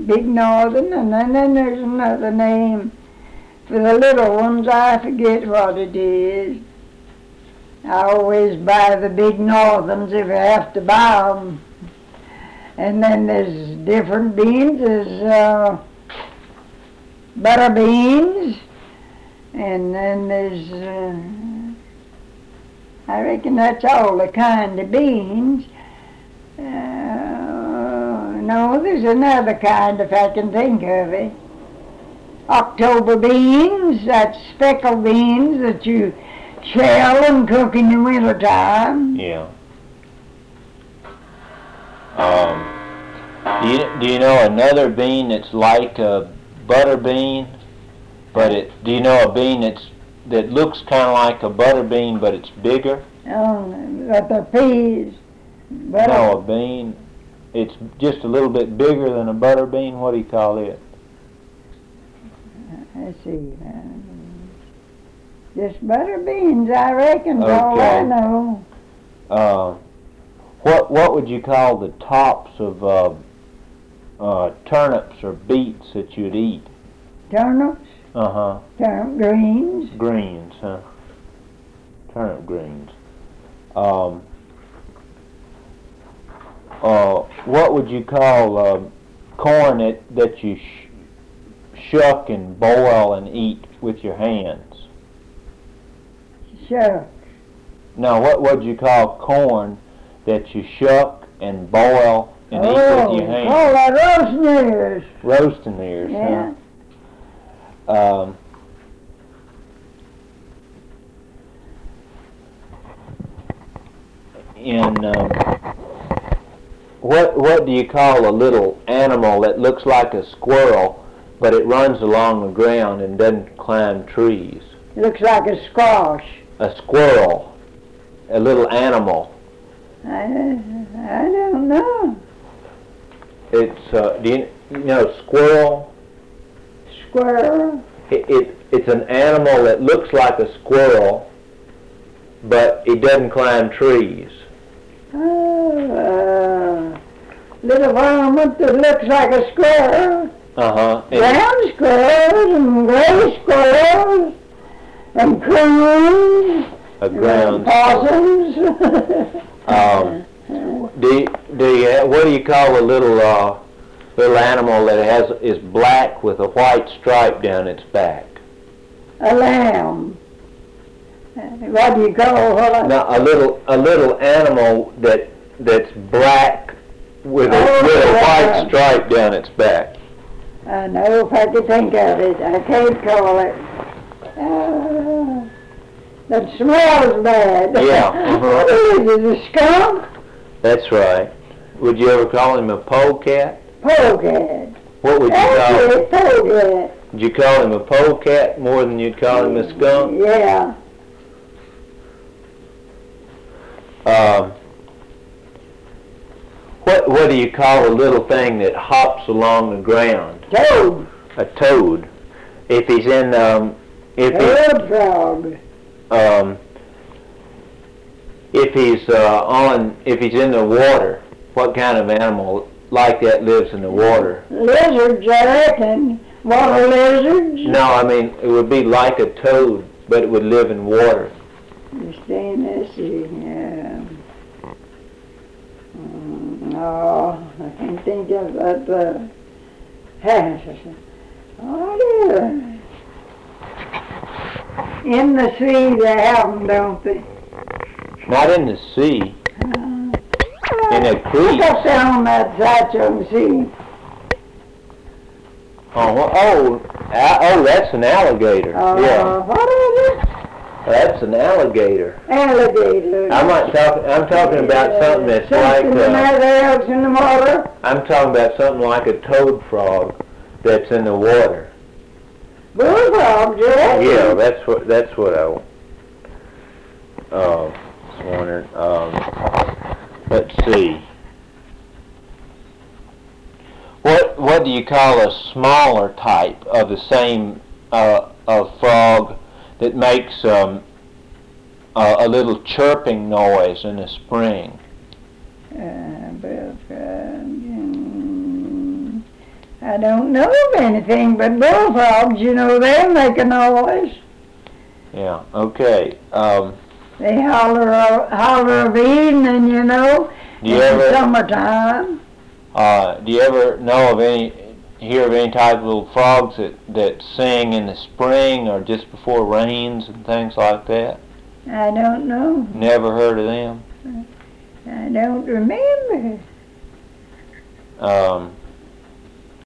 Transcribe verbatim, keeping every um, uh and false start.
big northern, and then, then there's another name for the little ones. I forget what it is. I always buy the big northerns if I have to buy them. And then there's different beans. There's uh, butter beans, and then there's, uh, I reckon that's all the kind of beans. Uh, no, there's another kind if I can think of it. October beans, that's speckled beans that you shell and cook in the wintertime. Yeah. Um, do you, do you know another bean that's like a butter bean, but it, do you know a bean that's, that looks kind of like a butter bean, but it's bigger? Oh, but the peas. Butter. No, a bean, it's just a little bit bigger than a butter bean. What do you call it? Let's see. Um, just butter beans, I reckon, Okay. all I know. Uh, what what would you call the tops of uh, uh, turnips or beets that you'd eat? Turnips, Uh huh. turnip greens. Greens, huh? Turnip greens. Um. Uh, what would you call uh, corn that that you sh shuck and boil and eat with your hands? Shucks. No, what would you call corn that you shuck and boil and oh, eat with your hands? Oh, that roasting ears. Roasting ears, Yeah. huh? Um, in um, what what do you call a little animal that looks like a squirrel, but it runs along the ground and doesn't climb trees? Looks like a squash. A squirrel, a little animal. I, I don't know. It's uh, do you, you know squirrel? Squirrel. It, it it's an animal that looks like a squirrel, but it doesn't climb trees. Oh, uh, little varmint that looks like a squirrel. Uh-huh. Brown squirrels and gray squirrels and coons A ground and possums. Um, do you, do you what do you call a little uh, little animal that has is black with a white stripe down its back? A lamb. What do you call what? No, a little a little animal that that's black with a Oh, with a yeah. white stripe down its back. I know if I could think of it. I can't call it. Uh, that smells bad. Yeah, uh-huh. What is it, a skunk? That's right. Would you ever call him a polecat? Polecat. What would you That's call him? it, polecat. Would you call him a polecat more than you'd call him a skunk? Yeah. Um, what what do you call a little thing that hops along the ground? Toad. A toad. If he's in um, if he, Toad frog. um, if he's uh, on if he's in the water, what kind of animal like that lives in the water? Lizards, I reckon. Water lizards. No, I mean it would be like a toad, but it would live in water. Understand this? Yeah. Mm, no, I can't think of that. Uh, oh dear. In the sea they have them, don't they? Not in the sea. Uh, In a creek. Look up there on that side and see. Oh, well, oh, uh, oh, that's an alligator. Uh, Yeah, What is it? that's an alligator. Alligator. I'm not talking. I'm talking about something that's like. Something Uh, else in the water. I'm talking about something like a toad frog that's in the water. Bullfrogs, yeah. Yeah, that's what. That's what I. Uh, was wondering. Um, let's see. What What do you call a smaller type of the same uh, of frog that makes um, uh, a little chirping noise in the spring? Uh, bullfrog. mm, I don't know of anything but bullfrogs. You know, they make a noise. Yeah. Okay. Um, They holler, holler of evening, you know, do you in ever, the summertime. uh, do you ever know of any, hear of any type of little frogs that, that sing in the spring or just before rains and things like that? I don't know. Never heard of them? I don't remember. Um,